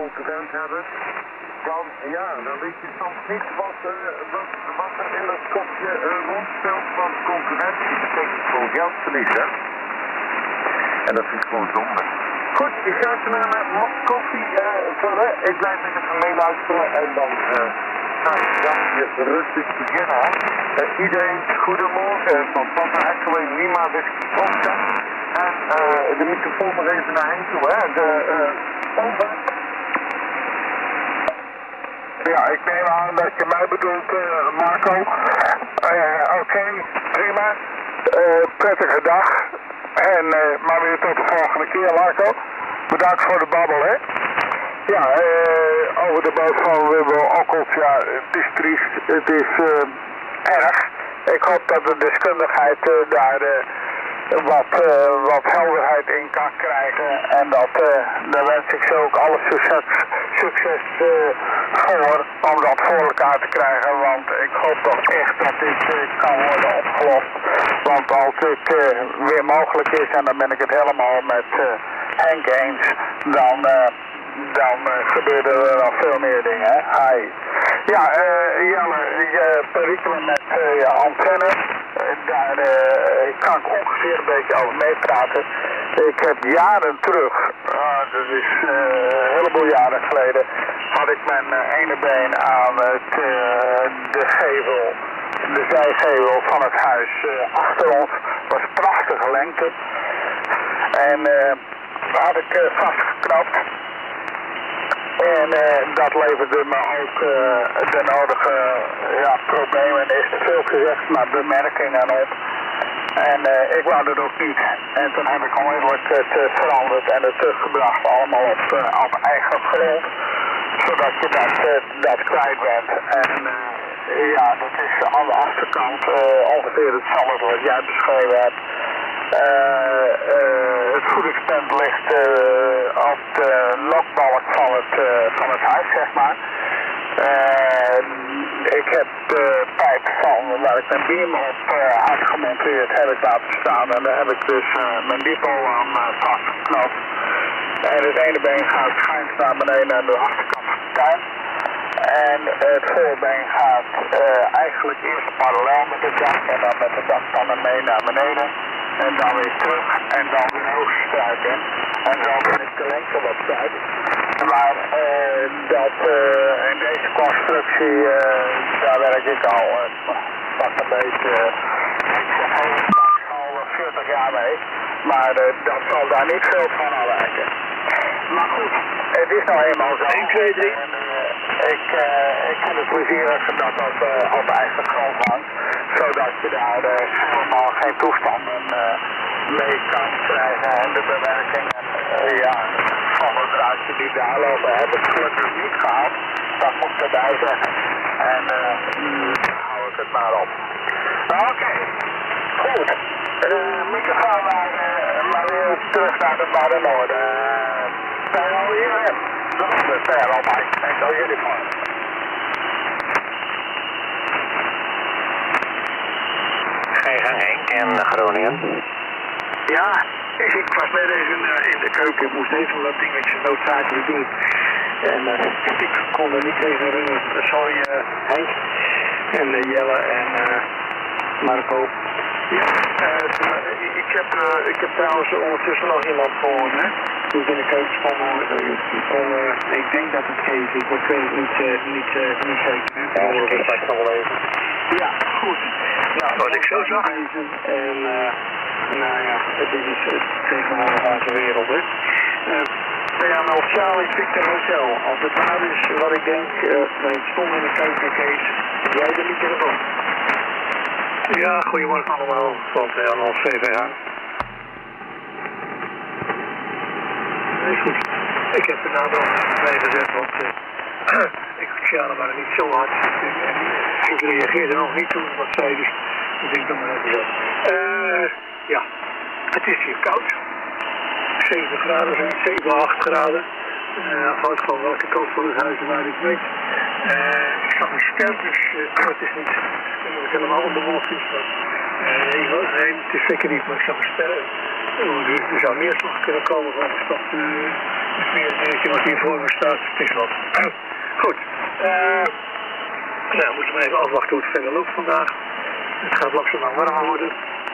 concurrent hebben, dan weet je soms niet wat er in het kopje rondspeelt van concurrentie. Dat betekent gewoon geld verliezen. En dat is gewoon zonde. Goed, ik ga even naar mijn mok koffie vullen. Ik blijf even meeluisteren en dan ga ik dan rustig beginnen. Iedereen, goedemorgen van Papa Actually Lima Whisky Vodka. En de microfoon nog even naar hen toe, hè. Over. Ja, ik neem aan dat je mij bedoelt, Marco. Oké, prima. Prettige dag. En maar weer tot de volgende keer, Marco. Bedankt voor de babbel, hè. Ja, over de boot van Wubbo Okkels, ja, het is triest. Het is erg. Ik hoop dat de deskundigheid daar wat helderheid in kan krijgen. En daar wens ik ze ook alle succes voor om dat voor elkaar te krijgen. Want ik hoop toch echt dat dit kan worden opgelost. Want als het weer mogelijk is, en dan ben ik het helemaal met Henk eens, dan gebeuren er nog veel meer dingen. Hi. Ja, Jelle, je perikelen met je antenne. Daar kan ik ongeveer een beetje over meepraten. Ik heb jaren terug, dat is een heleboel jaren geleden, had ik mijn ene been aan de gevel, de zijgevel van het huis achter ons. Was prachtige lengte. En had ik vastgeknapt. En dat leverde me ook de nodige problemen, is te veel gezegd, maar bemerkingen op. En ik wou dat ook niet. En toen heb ik onmiddellijk het veranderd en het teruggebracht allemaal op eigen grond. Zodat je dat kwijt bent. En dat is aan de achterkant ongeveer hetzelfde wat jij beschreven hebt. Het voedingspunt ligt op de lokbalk van het huis, zeg maar. Ik heb de pijp van waar ik mijn beam op had gemonteerd, heb ik laten staan. En daar heb ik dus mijn dipol aan vastgeknoopt. En het ene been gaat schijnt naar beneden aan de achterkant van de tuin. En het voorbeen gaat eigenlijk eerst parallel met het dak en dan met het dakpannen mee naar beneden. En dan weer terug en dan weer hoog struiken. En zo ben ik de lengte wat kwijt. Maar in deze constructie, daar werk ik al pak een beetje, al 40 jaar mee. Maar dat zal daar niet veel van afwijken. Maar goed, het is nou eenmaal zo. 1, 2, 3. En, ik vind het plezierig dat dat op eigen grond hangt. Zodat je daar helemaal geen toestanden mee kan krijgen. En de bewerkingen van het draadje die daar lopen heb ik gelukkig niet gehad. Dat moet ik erbij zeggen. En hou ik het maar op. Oké, goed. Microfoon maar weer terug naar de Barrenoorden. Zijn al hier? Dat is al bij. Ik zal jullie voor. Ga je gang, Henk, in Groningen? Ja, ik was net even in de keuken. Ik moest even wat dingetjes noodzakelijk doen. En ik kon er niet tegen herinneren. Sorry Henk en Jelle en Marco. Ja, ik heb trouwens ondertussen nog iemand gehoord, hè? Toen ik in de keuken stond, ik denk dat het Kees is, maar ik weet het niet zeker. Ja, dat is nog wel even. Ja, goed. Nou, wat ik zo zag. En het is tegenwoordig onze wereld, hè. PML Charlie Victor Hotel. Als het waar is wat ik denk, ik stond in de keuken, Kees. Jij de microfoon. Ja, goedemorgen allemaal van PML CVH. Is goed. Ik heb de naam er bij gezet, want ik socialen waren niet zo hard. En ik reageerde nog niet toen wat zei, dus ik denk dat maar even zo. Ja, het is hier koud. 7 graden, 7, 8 graden. Afhankelijk van welke kant van het huis waar ik weet. Ik zag een ster, dus het is niet helemaal bewolking. Het is zeker niet, maar ik zag een ster. Er zou neerslag kunnen komen van de stad Dus weer een kwartier voor me staat. Het is wat. Goed. Nou, we moeten maar even afwachten hoe het verder loopt vandaag. Het gaat langzaam warmer worden.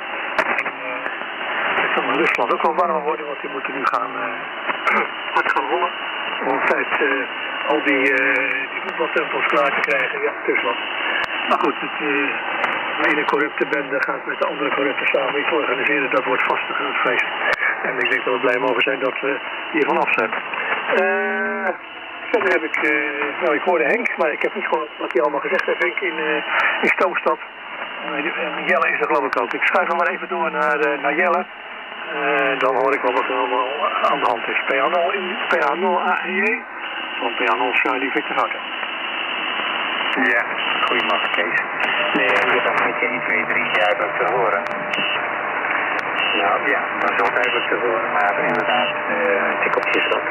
Het zal in Rusland ook wel warmer worden, want die moeten nu hard gaan rollen. Om tijd al die voetbaltempels klaar te krijgen. Ja, het is wat. Maar goed, de ene corrupte bende gaat met de andere corrupte samen iets organiseren. Dat wordt vast een groot feest. En ik denk dat we blij mogen zijn dat we hier vanaf zijn. Verder heb ik, nou ik hoorde Henk, maar ik heb niet gehoord wat hij allemaal gezegd heeft, Henk, in Stoomstad. En Jelle is er geloof ik ook. Ik schuif hem maar even door naar Jelle. Dan hoor ik wel wat er allemaal aan de hand is. PA0 AEJ van PA0 Charlie Victor Houten. Ja, goedemorgen Kees. Nee, je was met je 1, 2, 3 duidelijk te horen. Nou ja, dat is ook duidelijk te horen, maar inderdaad, tik op je slot.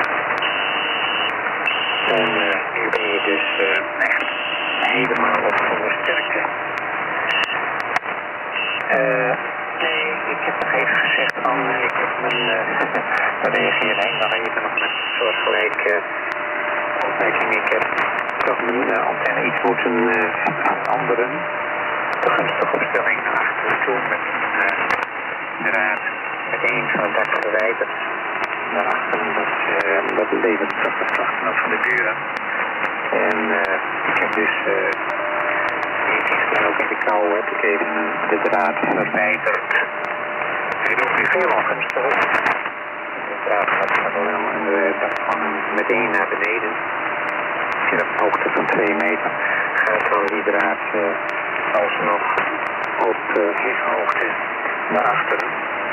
En nu ben je dus echt helemaal op volle sterkte. Nee, ik heb nog even gezegd van, ik heb daar reageerde Henk nog even nog met een soortgelijke opmerking. Ik heb toch mijn antenne iets moeten veranderen. De gunstige opstelling naar achteren toe met een draad met één van het dak verwijderd. Daarachter dat levert toch de krachten op van de buren. En ik heb dus ook in de kou heb ik even de draad verwijderd. Hij doet nu veel ongunstig. De draad gaat gewoon en dat gewoon meteen naar beneden. Als je op een hoogte van 2 meter gaat dan die draad alsnog op heghoogte naar achteren.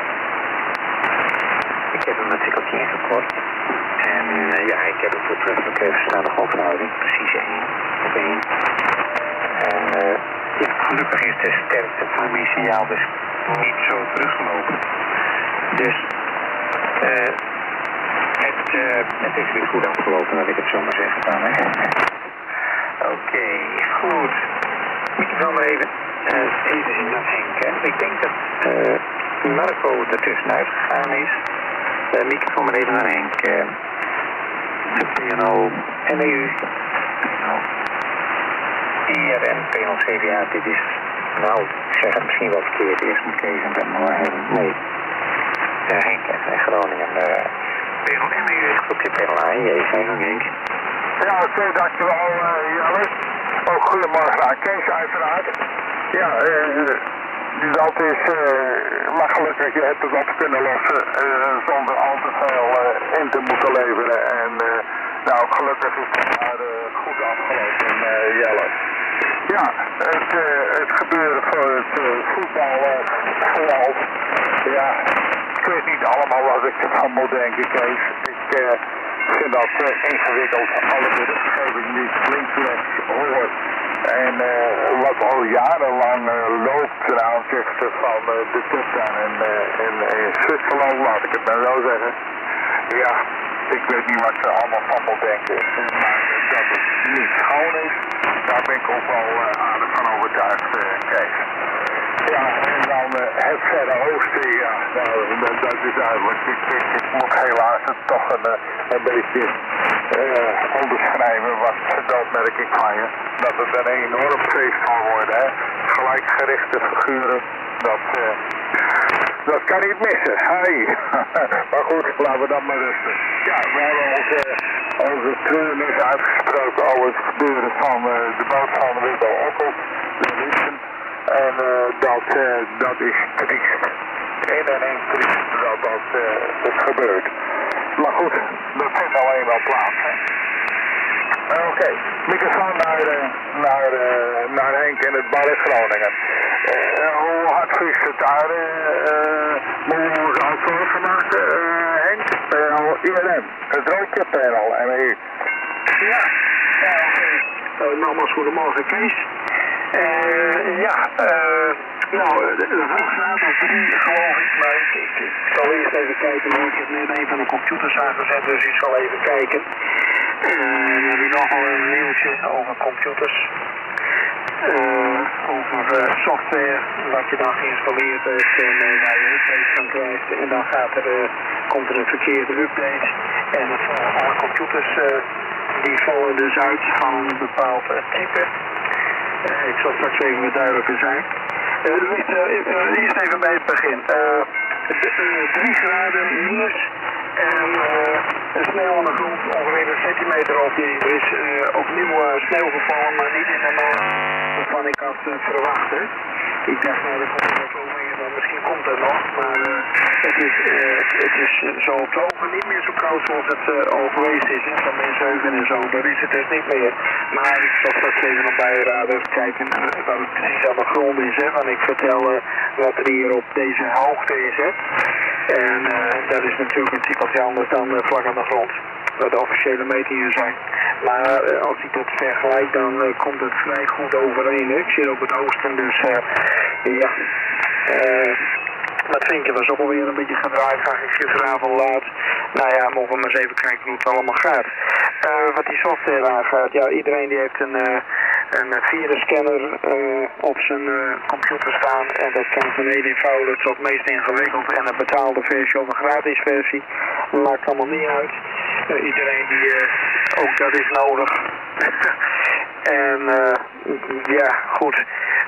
Ik heb hem een tikkeltje ingekort. En ja, ik heb het voortreffelijk verstaande golfverhouding. Precies 1 op 1. En ja, gelukkig is de sterkte van mijn signaal dus niet zo teruggelopen. Dus het is weer goed afgelopen, dat ik het zo maar zeggen kan. Oké, goed. Moet je wel maar even zien naar Henk. Hè? Ik denk dat Marco er tussenuit gegaan is. Microfoon maar even naar Henk. PNO, NEU. IRN, PNO, CVA, dit is, nou, ik zeg het misschien wel verkeerd. Eerst moet Kees en Ben maar nee. Henk en Groningen. PNO, NEU, groepje PNO, AEJ, zijn nog Henk. Ja, oké, dankjewel Jelle. Ook goedemorgen aan Kees uiteraard. Ja, dat is, maar gelukkig, je hebt het op kunnen lossen zonder al te veel in te moeten leveren. En nou, gelukkig is het maar goed afgelopen, Jelle. Ja, het gebeuren voor het voetbal vooral. Ja, ik weet niet allemaal wat ik ervan moet denken, Kees. Ik vind dat ingewikkeld, alle berichtgeving die ik links-rechts hoor. En wat al jarenlang loopt ten aanzichte van de touchdown in Zwitserland, laat ik het nou zo zeggen. Ja, ik weet niet wat ze allemaal van moet denken. Maar dat het niet schoon is, daar ben ik ook wel aardig van overtuigd, Kees. Ja, en dan het Verre Oosten, ja, nou, dat is duidelijk. Ik moet helaas het toch een beetje onderschrijven, dat merk ik van je. Dat het een enorm feest zal worden, hè. Gelijkgerichte figuren, dat kan niet missen. Hey. Maar goed, laten we dan maar rusten. Ja, we hebben onze treurnis uitgesproken over het gebeuren van de boot van Wildo Oppel, de Russen. En dat is triest. 1 en 1 triest dat het gebeurt. Maar goed, dat vindt alleen wel plaats, hè. Oké, microfoon naar Henk in het Bar in Groningen. Hoe hard vriest het daar? Moeten we ons al zorgen maken, Henk? PNL IRM, het roodje PNL NEU. Ja, oké. Nogmaals goedemorgen Kees. Nou, de graad of 3 geloof ik, maar ik zal eerst even kijken, maar ik heb net een van de computers aangezet, dus ik zal even kijken. Dan heb je nog wel een nieuwtje over computers. over software, wat je dan geïnstalleerd heeft en waar je updates van krijgt. En dan komt er een verkeerde update en alle computers die vallen dus uit van een bepaald type. Ik zal straks even wat duidelijker zijn. Eerst even bij het begin. 3 graden minus en sneeuw aan de grond, ongeveer een centimeter op. Er is opnieuw sneeuw gevallen, maar niet in de mate waarvan ik had verwacht. Ik dacht, nou, dat komt er wel meer, dan misschien komt het nog, maar het is zo op het ogen niet meer zo koud zoals het al geweest is, van min 7 en zo, dat is het dus niet meer. Maar ik zal straks even nog bijraden, even kijken wat het precies aan de grond is, want ik vertel wat er hier op deze hoogte is. En dat is natuurlijk een tikkeltje anders dan vlak aan de grond, wat de officiële metingen zijn. Maar als ik dat vergelijk, dan komt het vrij goed overeen. Ik zit op het oosten, dus ja. Wat vind je, was ook alweer een beetje gedraaid, ga ik gisteravond laat. Nou ja, mogen we maar eens even kijken hoe het allemaal gaat. Wat die software aangaat, ja, iedereen die heeft een virusscanner op zijn computer staan. En dat kan van heel eenvoudig tot meest ingewikkeld en een betaalde versie of een gratis versie. Dat maakt allemaal niet uit. Iedereen die, ook dat is nodig. En ja, goed.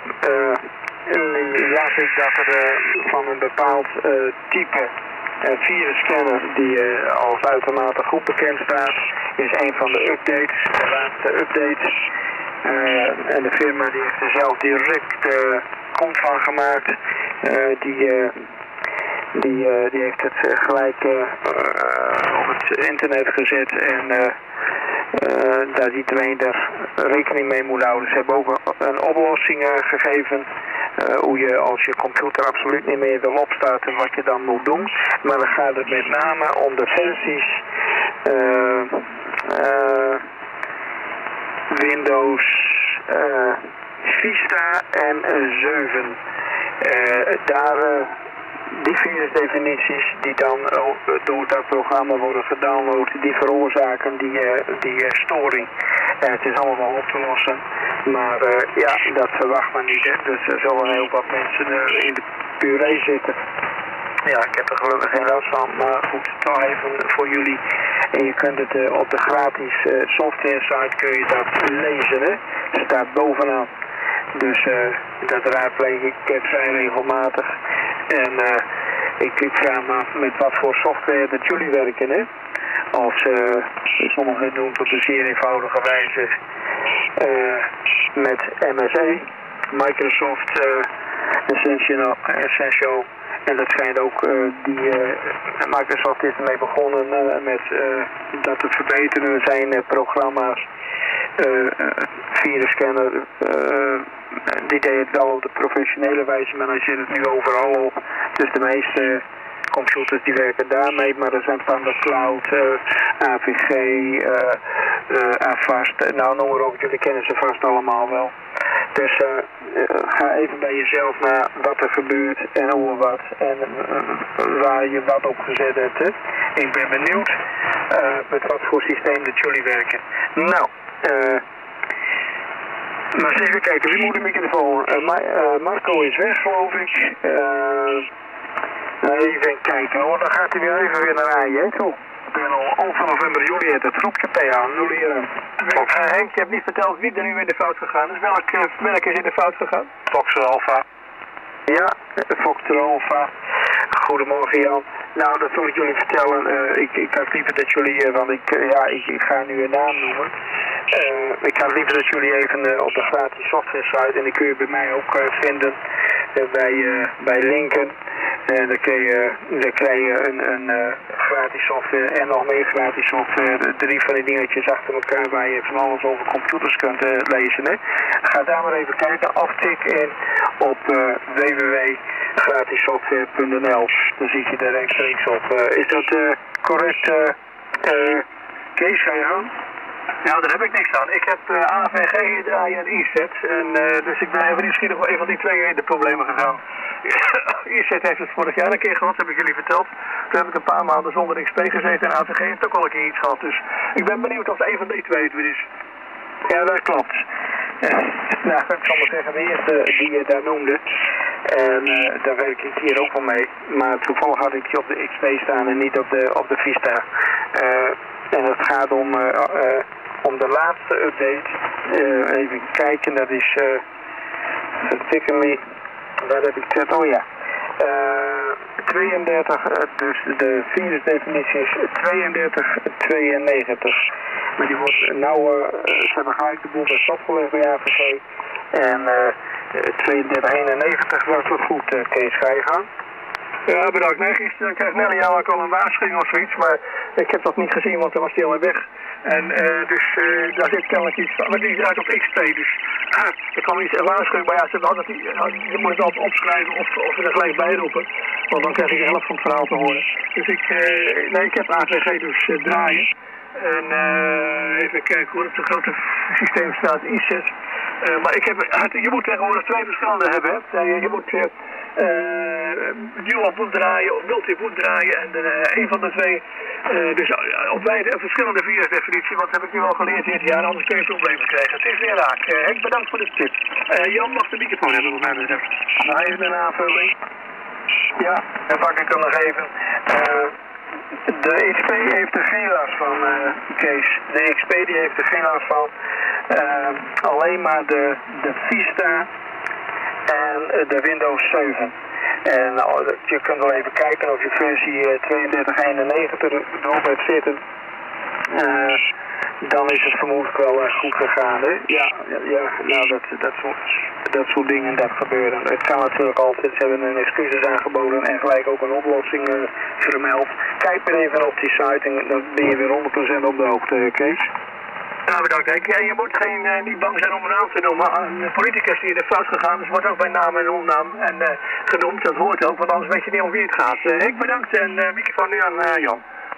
Las ik dat er van een bepaald type virusscanner die als uitermate goed bekend staat, is een van de updates, de laatste updates. En de firma die heeft er zelf direct kont van gemaakt. Die heeft het gelijk op het internet gezet en dat iedereen daar rekening mee moet houden. Ze hebben ook een oplossing gegeven hoe je als je computer absoluut niet meer wil opstarten wat je dan moet doen. Maar dan gaat het met name om de versies Windows Vista en 7. Die virusdefinities die dan door dat programma worden gedownload, die veroorzaken die storing. En het is allemaal wel op te lossen, maar ja, dat verwacht men niet. Dus er zullen heel wat mensen in de puree zitten. Ja, ik heb er gelukkig geen last van, maar goed, toch even voor jullie. En je kunt het op de gratis software site kun je dat lezen, hè. Het staat bovenaan. Dus dat raadpleeg ik vrij regelmatig. En ik vraag me af met wat voor software dat jullie werken, hè. Of sommigen doen het op een zeer eenvoudige wijze met MSE, Microsoft Essential. En dat schijnt ook, Microsoft is ermee begonnen met dat te verbeteren zijn programma's. Virusscanner, die deed het wel op de professionele wijze, maar hij zit het nu overal op. Dus de meeste computers die werken daarmee, maar er zijn van de cloud, AVG, Avast, nou noem maar op, jullie kennen ze vast allemaal wel. Dus ga even bij jezelf naar wat er gebeurt en hoe en wat en waar je wat op gezet hebt. Hè. Ik ben benieuwd met wat voor systeem dat jullie werken. Nou, maar eens even kijken, wie moet de microfoon? Marco is weg, geloof ik. Even kijken hoor, dan gaat hij weer naar AJ toe. Ik ben al van november, Juliet, het groepje PA, 0 hier. Henk, je hebt niet verteld wie er nu in de fout gegaan is. Welk merk is in de fout gegaan? Foxtrot Alpha. Ja, Foxtrot Alpha. Goedemorgen Jan. Nou, dat zal ik jullie vertellen. Ik had liever dat jullie, want ik ga nu een naam noemen. Ik had liever dat jullie even op de gratis software site, en die kun je bij mij ook vinden, bij Linken. En dan krijg je een gratis software en nog meer gratis software. 3 van die dingetjes achter elkaar waar je van alles over computers kunt lezen. Hè. Ga daar maar even kijken. Aftik in op www.gratissoftware.nl. Dan zie je daar rechtstreeks op. Is dat correct, Kees? Ga je aan? Nou, daar heb ik niks aan. Ik heb AVG draaien en IZ. En dus ik ben even nieuwsgierig of een van die twee in de problemen gegaan. IZ heeft het vorig jaar een keer gehad, heb ik jullie verteld. Toen heb ik een paar maanden zonder XP gezeten en AVG heeft ook al een keer iets gehad. Dus ik ben benieuwd of een van die twee het weer is. Ja, dat klopt. Nou, ik zal maar zeggen, de eerste die je daar noemde. En daar werk ik hier ook wel mee. Maar toevallig had ik die op de XP staan en niet op de Vista. En het gaat om de laatste update. Even kijken, dat is... Waar heb ik het? Oh ja. 32, dus de virusdefinitie is 3292. Maar die wordt nou, ze hebben gelijk de boel bij stopgelegd bij AVG. En 3291 was het goed, Kees, ga je gaan? Ja, bedankt. Nee, gisteren kreeg Nelly jou al een waarschuwing of zoiets, maar ik heb dat niet gezien, want dan was hij alweer weg. En dus daar zit kennelijk iets van, maar die is uit op XP, dus er kwam iets een waarschuwing bij. Ja, je moet het altijd opschrijven of er gelijk bij roepen, want dan krijg ik de helft van het verhaal te horen. Dus ik heb AVG dus draaien. En even kijken hoe het grote systeem staat, ISES. Maar je moet tegenwoordig twee verschillende hebben. Je moet dual boot draaien of multi-boot draaien en een van de twee. Dus op beide een verschillende virusdefinitie, want dat heb ik nu al geleerd dit jaar, anders kun je problemen krijgen. Het is weer raak. Henk, bedankt voor de tip. Jan mag de microfoon hebben, wat mij betreft. Nou, even een aanvulling. Ja, dan pak ik hem nog even. De XP heeft er geen last van, Kees. De XP die heeft er geen last van. Alleen maar de Vista en de Windows 7. En je kunt wel even kijken of je versie 3291 erop hebt zitten. Dan is het vermoedelijk wel goed gegaan, hè? Ja, nou dat soort dingen dat gebeuren. Het kan natuurlijk altijd, ze hebben een excuses aangeboden en gelijk ook een oplossing vermeld. Kijk maar even op die site en dan ben je weer 100% op de hoogte, Kees. Ja, bedankt Henk. Ja, je moet niet bang zijn om een naam te noemen. Een politicus die er fout gegaan is, wordt ook bij naam en onnaam genoemd. Dat hoort ook, want anders weet je niet om wie het gaat. Henk, bedankt en microfoon nu aan Jan.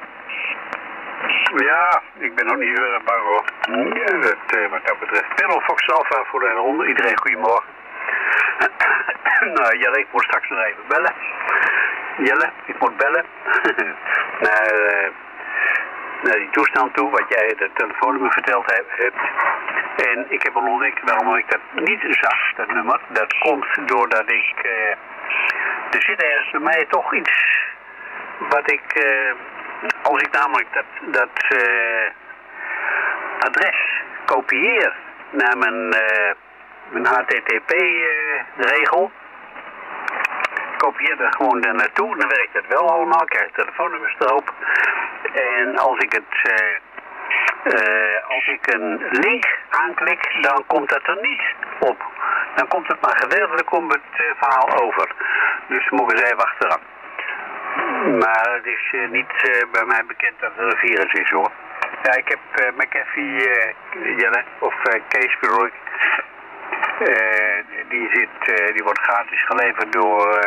Ja, ik ben ook niet heel erg bang hoor. Wat dat betreft. Panel Fox Alpha voor de ronde. Iedereen goedemorgen. Nou, Jelle, ik moet straks nog even bellen. Jelle, ik moet bellen. Naar die toestand toe, wat jij de telefoonnummer verteld hebt. En ik heb al ontdekt waarom ik dat niet zag, dat nummer. Dat komt doordat er zit ergens bij mij toch iets wat ik... als ik namelijk dat adres kopieer naar mijn HTTP-regel, kopieer er gewoon daar naartoe, dan werkt het wel allemaal, krijg je telefoonnummers erop. En als ik een link aanklik, dan komt dat er niet op. Dan komt het maar gedeeltelijk om het verhaal over. Dus moet ik eens even achteraan. Maar het is niet bij mij bekend dat er een virus is hoor. Ja, ik heb McAfee, Jelle, of Kees bedoel ik. Die wordt gratis geleverd door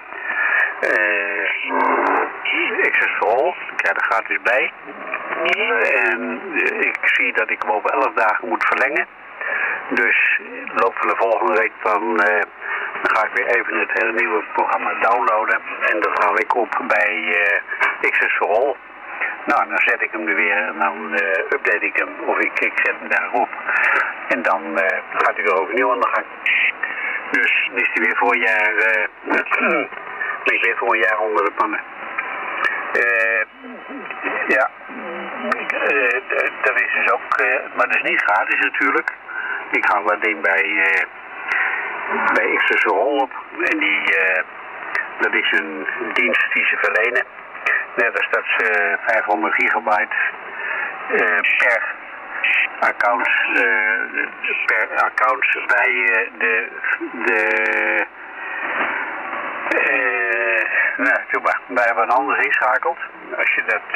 Access for All. Ik krijg er gratis bij. En ik zie dat ik hem over 11 dagen moet verlengen. Dus loop van de volgende week dan ga ik weer even het hele nieuwe programma downloaden. En dan ga ik op bij Access for All. Nou, dan zet ik hem er weer en dan update ik hem. Of ik zet hem daarop. En dan gaat hij weer overnieuw aan de gang. Dus dan is hij weer voor een jaar, onder de pannen. Ja, dat is dus ook, maar dat is niet gratis natuurlijk. Ik haal dat ding bij Access for All op. En dat is een dienst die ze verlenen. Net als dat ze 500 gigabyte per account bij bij wat anders inschakelt. Als je dat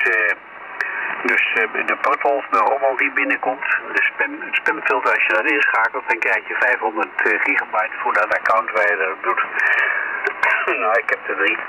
de portals, de rommel die binnenkomt, het spamfilter, als je dat inschakelt, dan krijg je 500 gigabyte voor dat account waar je dat doet. Nou, ik heb er 3.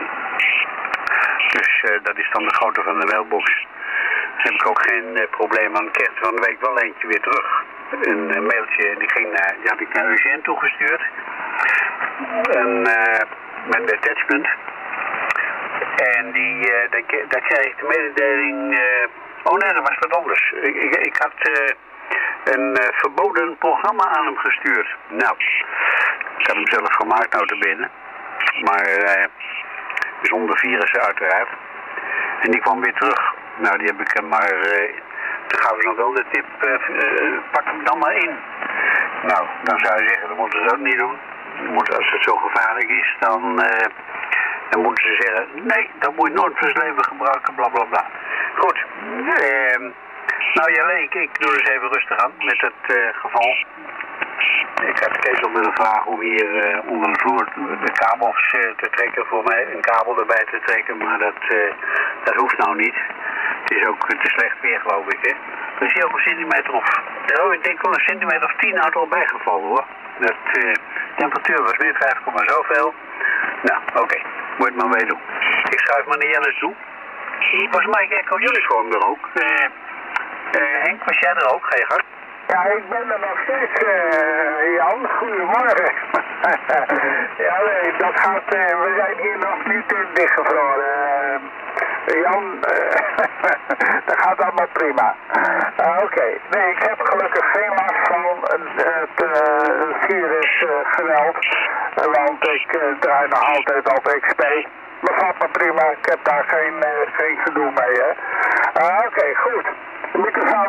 Dus dat is dan de grootte van de mailbox. Dus heb ik ook geen probleem aan kerst van de week wel eentje weer terug. Een mailtje die had ik naar Eugène toegestuurd. En met een attachment. En daar kreeg ik de mededeling. Oh nee, dat was wat anders. Ik had een verboden programma aan hem gestuurd. Nou, ik heb hem zelf gemaakt, notabene. Maar zonder virussen uiteraard. En die kwam weer terug. Nou, die heb ik hem maar... toen gaven ze nog wel de tip, pak hem dan maar in. Nou, dan zou je zeggen, dat moeten ze ook niet doen. Als het zo gevaarlijk is, dan moeten ze zeggen, nee, dat moet je nooit voor zijn leven gebruiken, bla bla bla. Goed, nou Jelle, ik doe dus even rustig aan met het geval. Ik had Kees al willen vragen om hier onder de vloer de kabels te trekken voor mij, een kabel erbij te trekken, maar dat hoeft nou niet. Het is ook te slecht weer, geloof ik, hè. Er is hier ook een centimeter of, ik denk wel een centimeter of 10 uit al bijgevallen, hoor. De temperatuur was weer 5, zoveel. Nou, oké, moet het maar mee doen. Ik schuif maar naar Jelle toe. Was Mike Echo Uniform er ook? Henk, was jij er ook? Ga je gang? Ja, ik ben er nog steeds, Jan. Goedemorgen. Ja, nee, dat gaat, we zijn hier nog niet dichtgevroren. Jan, dat gaat allemaal prima. Oké. Nee, ik heb gelukkig geen last van het virusgeweld, want ik draai nog altijd op XP. Maar valt me prima, ik heb daar geen gedoe mee, hè. Oké, goed. De microfoon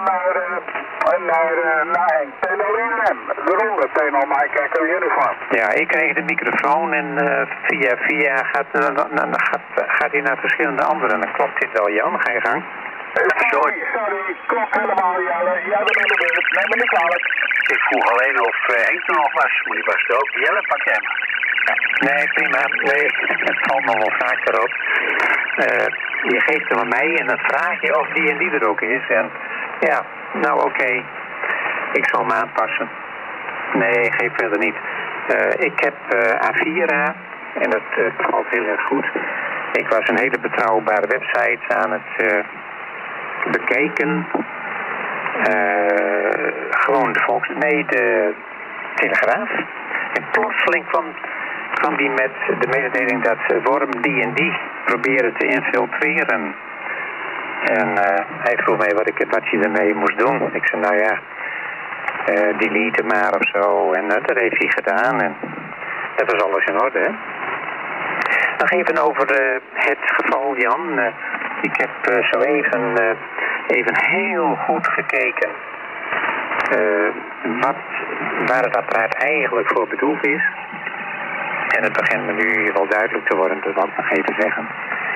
naar Henk. TNO-UNM, eronder TNO Mike Echo Uniform. Ja, ik kreeg de microfoon en via gaat hij naar verschillende anderen. Dan klopt dit wel, Jan. Ga je gang. Sorry, klopt helemaal, Jelle. Jij bent aan de beurt, neem me niet kwalijk. Ik vroeg alleen of Henk er nog was, maar die was er ook. Jelle, pak jij maar. Ja, nee, prima. Nee, het valt me wel vaker op. Je geeft hem aan mij en dan vraag je of die en die er ook is. En ja, nou oké. Ik zal hem aanpassen. Nee, geef verder niet. Ik heb A4A en dat valt heel erg goed. Ik was een hele betrouwbare website aan het bekijken. Gewoon de Telegraaf. En plotseling kwam die met de mededeling dat worm die en die proberen te infiltreren. En hij vroeg mij wat je ermee moest doen. Ik zei, nou ja, delete maar of zo. En dat heeft hij gedaan. En dat was alles in orde, hè. Nog even over het geval, Jan. Ik heb zo even heel goed gekeken waar het apparaat eigenlijk voor bedoeld is. En het begint me nu wel duidelijk te worden, dat wil ik nog even zeggen.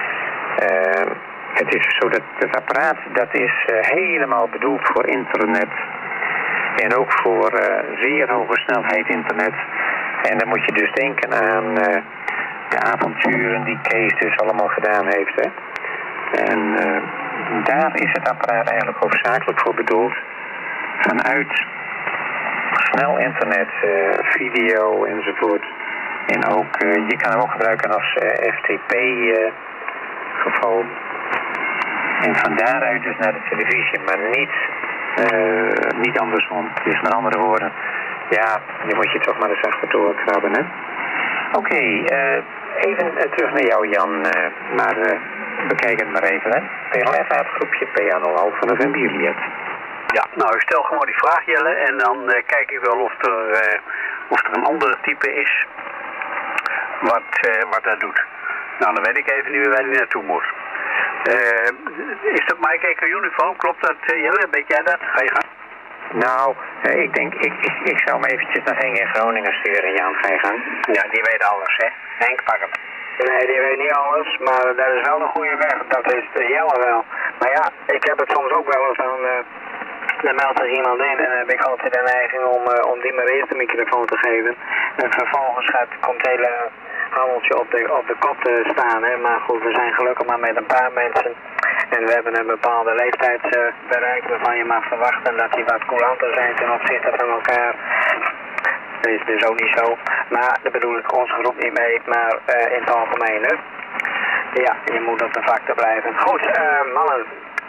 Het is zo dat het apparaat dat is helemaal bedoeld voor internet. En ook voor zeer hoge snelheid internet. En dan moet je dus denken aan de avonturen die Kees dus allemaal gedaan heeft. Hè? En daar is het apparaat eigenlijk hoofdzakelijk voor bedoeld. Vanuit snel internet, video enzovoort. En ook, je kan hem ook gebruiken als FTP geval. En van daaruit dus naar de televisie, maar niet andersom. Dus met andere woorden, ja, je moet je toch maar eens achterdoor krabben, hè. Oké, even terug naar jou, Jan. Maar bekijk het maar even, hè. PLF groepje PA01 van de Van Bierliet. Ja, nou, ik stel gewoon die vraag, Jelle, en dan kijk ik wel of er een andere type is wat dat doet. Nou, dan weet ik even niet meer waar die naartoe moet. Is dat Mike Echo Uniform? Klopt dat, Jelle? Weet jij dat? Ga je gang? Nou, ik denk, ik zou hem eventjes naar Henk in Groningen sturen, Jan. Ga je gang? Ja, die weet alles, hè? Henk, pak hem. Nee, die weet niet alles, maar dat is wel een goede weg. Dat is Jelle wel. Maar ja, ik heb het soms ook wel eens aan... Dan meldt er iemand in en dan heb ik altijd de neiging om die maar eerst de microfoon te geven. En vervolgens komt het hele handeltje op de kop te staan. Hè. Maar goed, we zijn gelukkig maar met een paar mensen. En we hebben een bepaalde leeftijd bereikt waarvan je mag verwachten dat die wat coulanter zijn ten opzichte van elkaar. Dat is dus ook niet zo. Maar daar bedoel ik onze groep niet mee, maar in het algemeen. Hè. Ja, je moet op de vlakte blijven. Goed, mannen.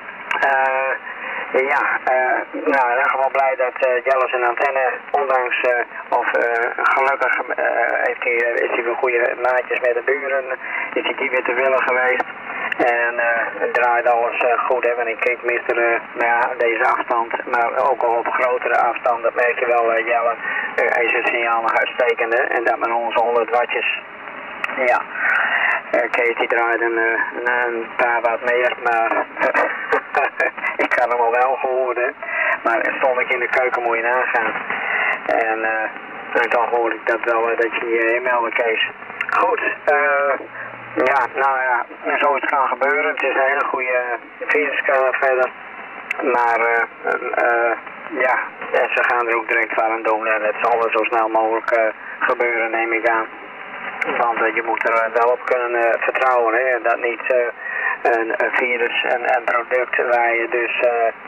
Nou, in ieder geval blij dat Jelle zijn antenne, ondanks, gelukkig is hij weer goede maatjes met de buren, is hij die weer te willen geweest. En het draait alles goed, hè, want ik kijk meestal deze afstand, maar ook al op grotere afstand, dat merk je wel, Jelle, is het signaal nog uitstekende. En dat met onze 100 wattjes, ja, Kees die draait een paar watt meer, maar ik kan hem al wel gehoord, hè. Maar stond ik in de keuken, moet je nagaan. En dan hoorde ik dat wel, dat je je meldde, Kees. Goed, ja, nou ja, zo is het gaan gebeuren. Het is een hele goede viruskanaal verder. Maar ja, ze gaan er ook direct wat aan doen en het zal wel zo snel mogelijk gebeuren, neem ik aan. Want je moet er wel op kunnen vertrouwen, hè. Dat niet een virus, een product waar je dus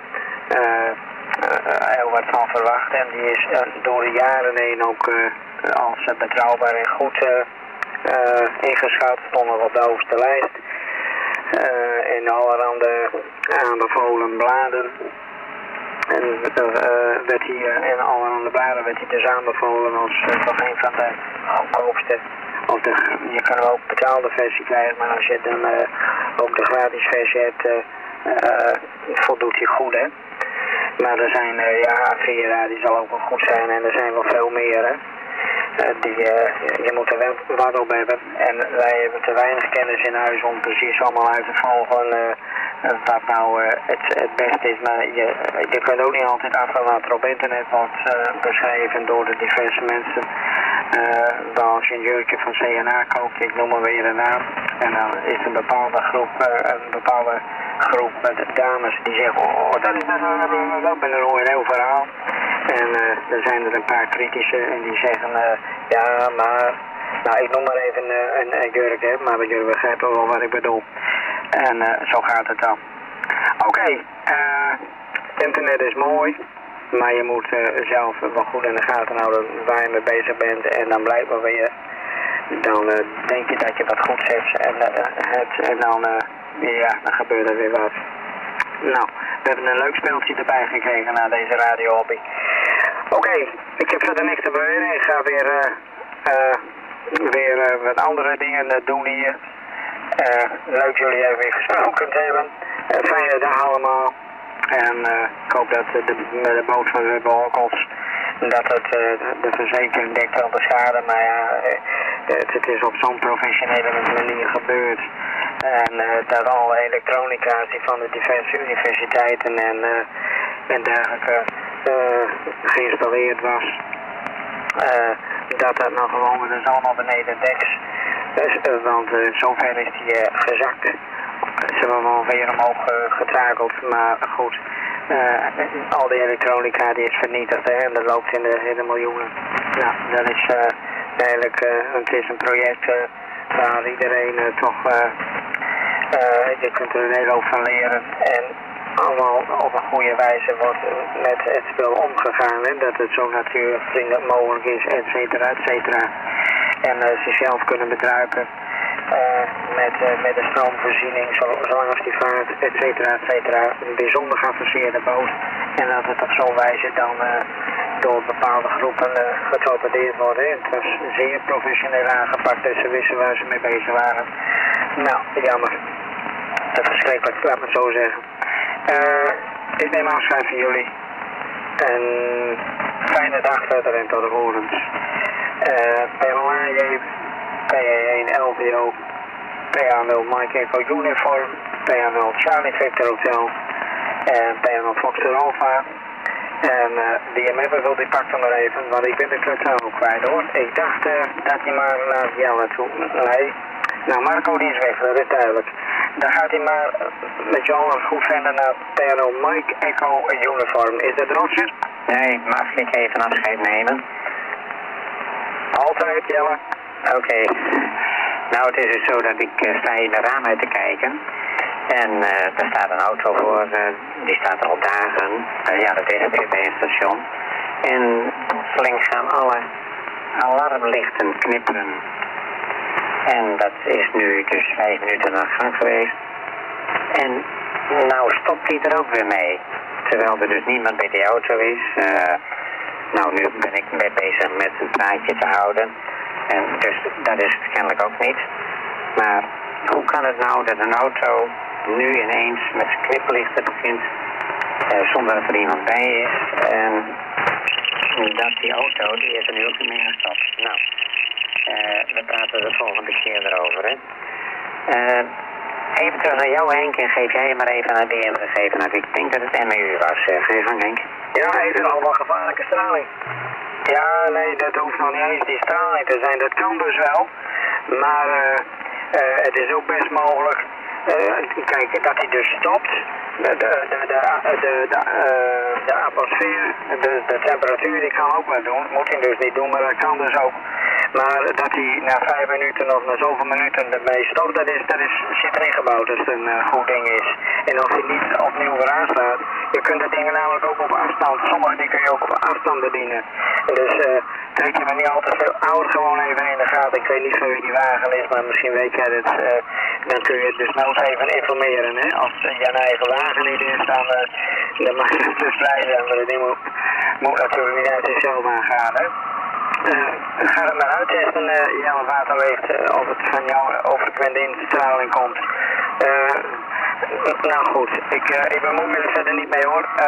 heel wat van verwacht. En die is door de jaren heen ook als betrouwbaar en goed ingeschat, stond nog op de hoogste lijst. In allerhande aanbevolen bladen. En werd hij in allerhande bladen werd hij dus aanbevolen als toch een van de goedkoopste. Of je kan hem ook betaalde versie krijgen, maar als je dan ook de gratis versie hebt, voldoet hij goed, hè. Maar er zijn, ja, Vera die zal ook wel goed zijn en er zijn wel veel meer, hè. Je moet er wel wat op hebben. En wij hebben te weinig kennis in huis om precies allemaal uit te volgen wat nou het beste is. Maar je kunt ook niet altijd afgaan wat er op internet wordt beschreven door de diverse mensen. Als je een jurkje van CNA koopt, ik noem maar weer een naam. En dan is een bepaalde groep dames die zeggen, oh, dat is wel een heel verhaal. En er zijn er een paar kritische en die zeggen, ja, maar, nou, ik noem maar even een jurk, hè, maar jullie begrijpen wel wat ik bedoel. En zo gaat het dan. Oké, internet is mooi, maar je moet zelf wel goed in de gaten houden waar je mee bezig bent. En dan blijkt wel weer, dan denk je dat je wat goed zet en dan, ja, dan gebeurt er weer wat. Nou, we hebben een leuk speeltje erbij gekregen na deze radiohobby. Oké, ik heb verder niks te beweren. Ik ga weer wat andere dingen doen hier. Leuk jullie even weer gesproken te hebben. Fijne dag allemaal. En ik hoop dat met de boot van Wubbe Hokkels, dat de verzekering dekt wel de schade, maar ja, het is op zo'n professionele manier gebeurd. En dat alle elektronicatie van de diverse universiteiten en dergelijke geïnstalleerd was. Dat nog gewoon, dat is allemaal beneden deks. Dus, want zover is die gezakt. Ze hebben wel weer omhoog getakeld, maar goed. Al die elektronica die is vernietigd, hè, en dat loopt in de miljoenen. Nou, dat is eigenlijk, het is een project waar iedereen toch, je kunt er een hele hoop van leren. En allemaal op een goede wijze wordt met het spul omgegaan, hè, dat het zo natuurvriendelijk mogelijk is, et cetera, et cetera. En zichzelf kunnen bedruipen met de stroomvoorziening, zolang als die vaart, et cetera, et cetera. Een bijzonder geavanceerde boot. En dat het op zo'n wijze dan door bepaalde groepen getorpedeerd wordt. Hè. Het was zeer professioneel aangepakt, dus ze wisten waar ze mee bezig waren. Nou, jammer. Dat is verschrikkelijk, laat me het zo zeggen. Ik neem afscheid van jullie. En fijne dag verder en tot de volgende. PLAJ, PA1 LVO, PA0 Mike Echo Uniform, PA0 Charlie Victor Hotel en PA0 Foxtrot Alpha. En die hem wil die pakt dan maar even, want ik ben de kwartaal ook kwijt, hoor. Ik dacht dat hij maar naar Jelle toe. Nee. Nou, Marco die is weg, dat is duidelijk. Dan gaat hij maar met je allen goed verder naar PA0 Mike Echo Uniform. Is dat Roger? Nee, mag ik even afscheid nemen? Altijd, Jelle. Oké. Nou, het is dus zo dat ik sta in de raam uit te kijken. En daar staat een auto voor, die staat er al dagen. Ja, dat is het weer bij een station. En plotseling gaan alle alarmlichten knipperen. En dat is nu dus 5 minuten aan de gang geweest. En nou stopt hij er ook weer mee. Terwijl er dus niemand bij die auto is. Nou, nu ben ik mee bezig met een praatje te houden. En dus dat is het kennelijk ook niet. Maar hoe kan het nou dat een auto nu ineens met zijn kniplichten begint zonder dat er iemand bij is en dat die auto, die is er nu ook niet meer gestapt. Nou, we praten de volgende keer erover, hè. Even terug naar jou, Henk, en geef jij maar even naar de gegeven. Nou, ik denk dat het MU was. Ga je gang, Henk. Ja, even allemaal gevaarlijke straling. Ja, nee, dat hoeft nog niet eens die straling te zijn. Dat kan dus wel. Maar het is ook best mogelijk, kijk, dat hij dus stopt. De atmosfeer, de temperatuur, die kan ook wat doen. Moet hij dus niet doen, maar dat kan dus ook. Maar dat hij na 5 minuten of na zoveel minuten ermee stopt, dat zit erin gebouwd als het een goed ding is. En als hij niet opnieuw weer aanslaat, je kunt dat ding namelijk ook op afstand, sommige die kun je ook op afstand bedienen. Dus trek je maar niet al te veel, hou het gewoon even in de gaten. Ik weet niet van wie die wagen is, maar misschien weet jij het. Dan kun je het dus nou eens even informeren. Hè? Als je eigen wagen niet is, dan mag je dus blij zijn, maar die moet natuurlijk niet uit zichzelf aangaan. Hè? Ga het maar uittesten, Jelle Waterweegt, of het van jou overkwende instraling komt. Nou goed, ik bemoei me er verder niet mee hoor.